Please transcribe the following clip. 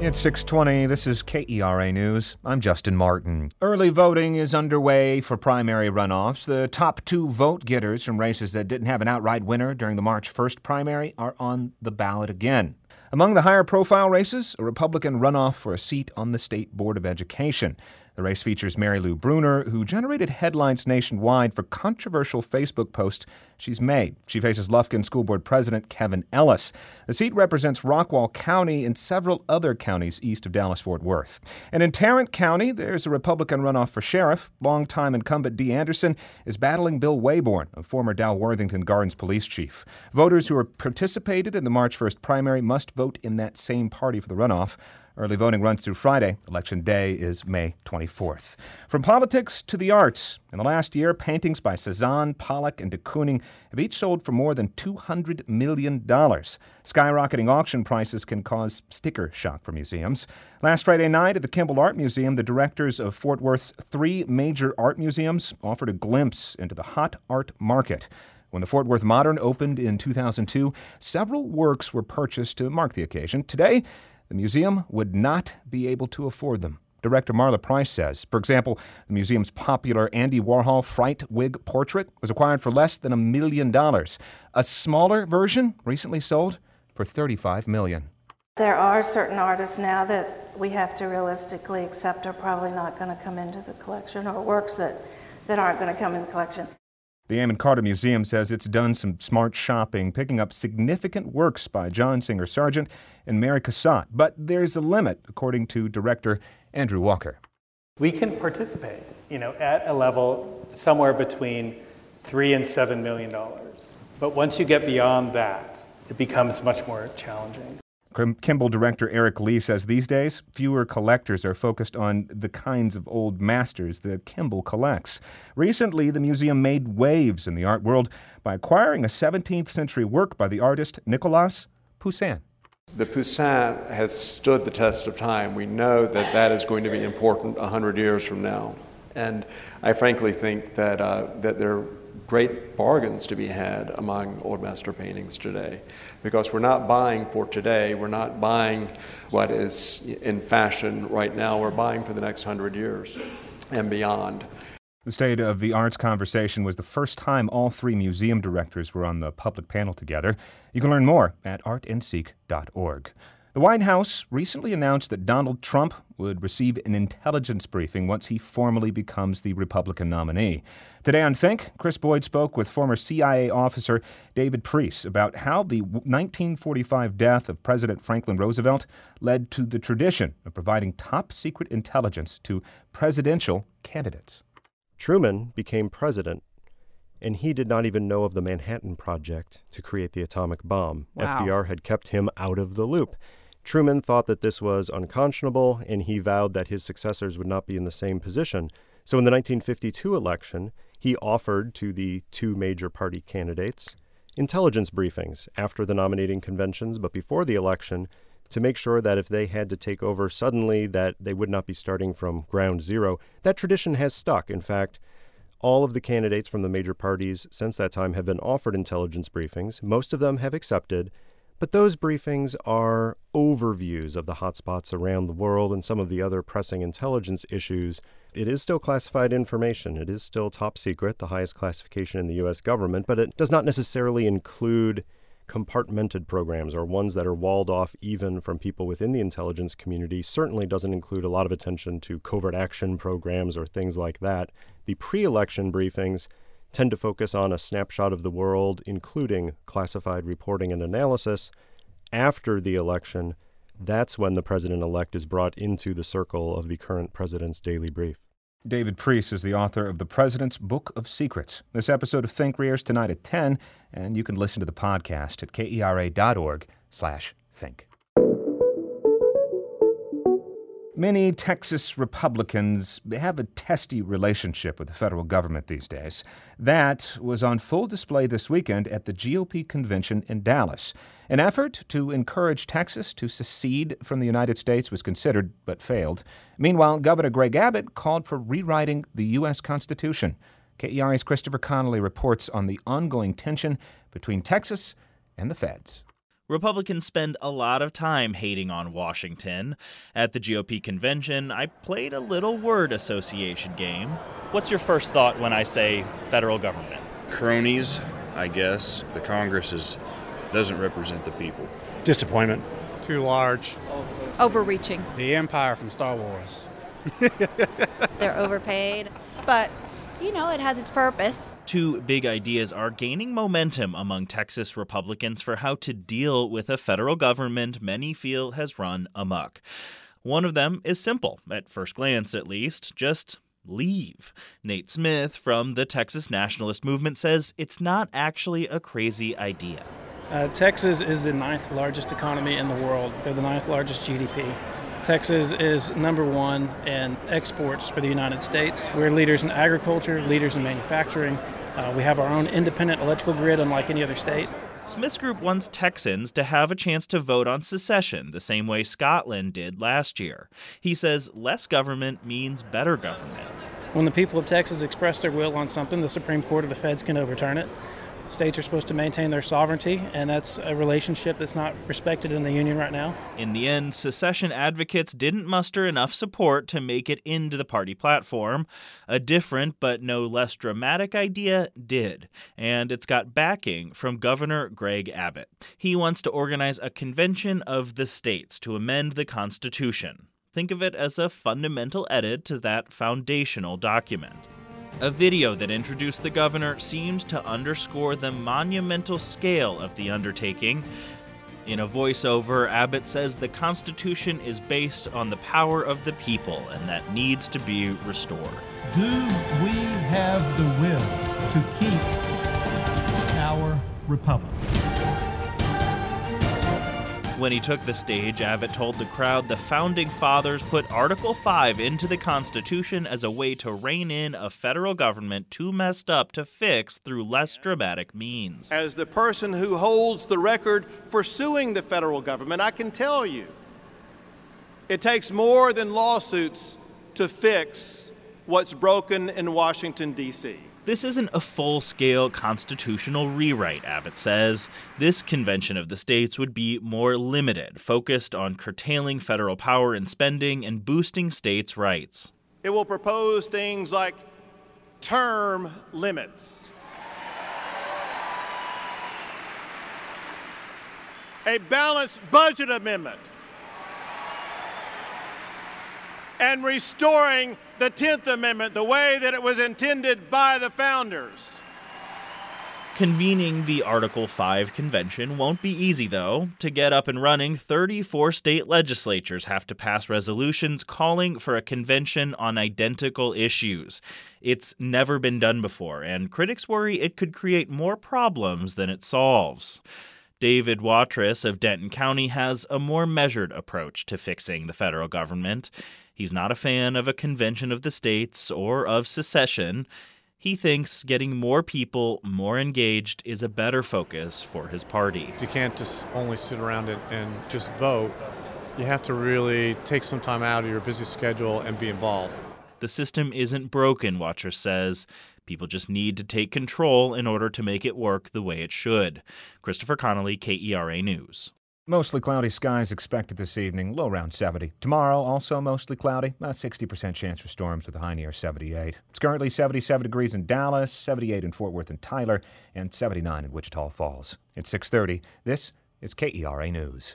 It's 6:20. This is KERA News. I'm Justin Martin. Early voting is underway for primary runoffs. The top two vote-getters from races that didn't have an outright winner during the March 1st primary are on the ballot again. Among the higher-profile races, a Republican runoff for a seat on the State Board of Education. The race features Mary Lou Bruner, who generated headlines nationwide for controversial Facebook posts she's made. She faces Lufkin School Board President Kevin Ellis. The seat represents Rockwall County and several other counties east of Dallas-Fort Worth. And in Tarrant County, there's a Republican runoff for sheriff. Longtime incumbent Dee Anderson is battling Bill Wayborn, a former Dalworthington Gardens police chief. Voters who have participated in the March 1st primary must vote in that same party for the runoff. Early voting runs through Friday. Election day is May 24th. From politics to the arts. In the last year, paintings by Cezanne, Pollock, and de Kooning have each sold for more than $200 million. Skyrocketing auction prices can cause sticker shock for museums. Last Friday night at the Kimball Art Museum, the directors of Fort Worth's three major art museums offered a glimpse into the hot art market. When the Fort Worth Modern opened in 2002, several works were purchased to mark the occasion. Today, the museum would not be able to afford them. Director Marla Price says, for example, the museum's popular Andy Warhol Fright Wig portrait was acquired for less than $1 million. A smaller version recently sold for $35 million. There are certain artists now that we have to realistically accept are probably not going to come into the collection, or works that aren't going to come in the collection. The Amon Carter Museum says it's done some smart shopping, picking up significant works by John Singer Sargent and Mary Cassatt. But there's a limit, according to director Andrew Walker. We can participate, at a level somewhere between $3 and $7 million. But once you get beyond that, it becomes much more challenging. Kimball director Eric Lee says these days, fewer collectors are focused on the kinds of old masters that Kimball collects. Recently, the museum made waves in the art world by acquiring a 17th century work by the artist Nicolas Poussin. The Poussin has stood the test of time. We know that is going to be important 100 years from now. And I frankly think that there are great bargains to be had among old master paintings today, because we're not buying for today. We're not buying what is in fashion right now. We're buying for the next 100 years and beyond. The State of the Arts conversation was the first time all three museum directors were on the public panel together. You can learn more at artandseek.org. The White House recently announced that Donald Trump would receive an intelligence briefing once he formally becomes the Republican nominee. Today on Think, Chris Boyd spoke with former CIA officer David Priess about how the 1945 death of President Franklin Roosevelt led to the tradition of providing top-secret intelligence to presidential candidates. Truman became president, and he did not even know of the Manhattan Project to create the atomic bomb. Wow. FDR had kept him out of the loop. Truman thought that this was unconscionable, and he vowed that his successors would not be in the same position. So in the 1952 election, he offered to the two major party candidates intelligence briefings after the nominating conventions, but before the election, to make sure that if they had to take over suddenly, that they would not be starting from ground zero. That tradition has stuck. In fact, all of the candidates from the major parties since that time have been offered intelligence briefings. Most of them have accepted. But those briefings are overviews of the hotspots around the world and some of the other pressing intelligence issues. It is still classified information. It is still top secret, the highest classification in the U.S. government, but it does not necessarily include compartmented programs or ones that are walled off even from people within the intelligence community. Certainly doesn't include a lot of attention to covert action programs or things like that. The pre-election briefings tend to focus on a snapshot of the world, including classified reporting and analysis. After the election, that's when the president-elect is brought into the circle of the current president's daily brief. David Priess is the author of The President's Book of Secrets. This episode of Think airs tonight at 10, and you can listen to the podcast at kera.org/think. Many Texas Republicans have a testy relationship with the federal government these days. That was on full display this weekend at the GOP convention in Dallas. An effort to encourage Texas to secede from the United States was considered, but failed. Meanwhile, Governor Greg Abbott called for rewriting the U.S. Constitution. KERA's Christopher Connolly reports on the ongoing tension between Texas and the feds. Republicans spend a lot of time hating on Washington. At the GOP convention, I played a little word association game. What's your first thought when I say federal government? Cronies, I guess. The Congress doesn't represent the people. Disappointment. Too large. Overreaching. The Empire from Star Wars. They're overpaid, but it has its purpose. Two big ideas are gaining momentum among Texas Republicans for how to deal with a federal government many feel has run amok. One of them is simple, at first glance at least, just leave. Nate Smith from the Texas Nationalist Movement says it's not actually a crazy idea. Texas is the 9th largest economy in the world. They're the 9th largest GDP. Texas is number one in exports for the United States. We're leaders in agriculture, leaders in manufacturing. We have our own independent electrical grid unlike any other state. Smith's group wants Texans to have a chance to vote on secession the same way Scotland did last year. He says less government means better government. When the people of Texas express their will on something, the Supreme Court or the feds can overturn it. States are supposed to maintain their sovereignty, and that's a relationship that's not respected in the Union right now. In the end, secession advocates didn't muster enough support to make it into the party platform. A different but no less dramatic idea did, and it's got backing from Governor Greg Abbott. He wants to organize a convention of the states to amend the Constitution. Think of it as a fundamental edit to that foundational document. A video that introduced the governor seemed to underscore the monumental scale of the undertaking. In a voiceover, Abbott says the Constitution is based on the power of the people and that needs to be restored. Do we have the will to keep our republic? When he took the stage, Abbott told the crowd the Founding Fathers put Article 5 into the Constitution as a way to rein in a federal government too messed up to fix through less dramatic means. As the person who holds the record for suing the federal government, I can tell you, it takes more than lawsuits to fix what's broken in Washington, D.C. This isn't a full-scale constitutional rewrite, Abbott says. This convention of the states would be more limited, focused on curtailing federal power and spending and boosting states' rights. It will propose things like term limits, a balanced budget amendment, and restoring the 10th Amendment the way that it was intended by the founders. Convening the Article 5 convention won't be easy, though. To get up and running, 34 state legislatures have to pass resolutions calling for a convention on identical issues. It's never been done before, and critics worry it could create more problems than it solves. David Watrous of Denton County has a more measured approach to fixing the federal government. He's not a fan of a convention of the states or of secession. He thinks getting more people more engaged is a better focus for his party. You can't just only sit around and just vote. You have to really take some time out of your busy schedule and be involved. The system isn't broken, Watrous says. People just need to take control in order to make it work the way it should. Christopher Connolly, KERA News. Mostly cloudy skies expected this evening, low around 70. Tomorrow, also mostly cloudy, a 60% chance for storms with a high near 78. It's currently 77 degrees in Dallas, 78 in Fort Worth and Tyler, and 79 in Wichita Falls. It's 6:30. This is KERA News.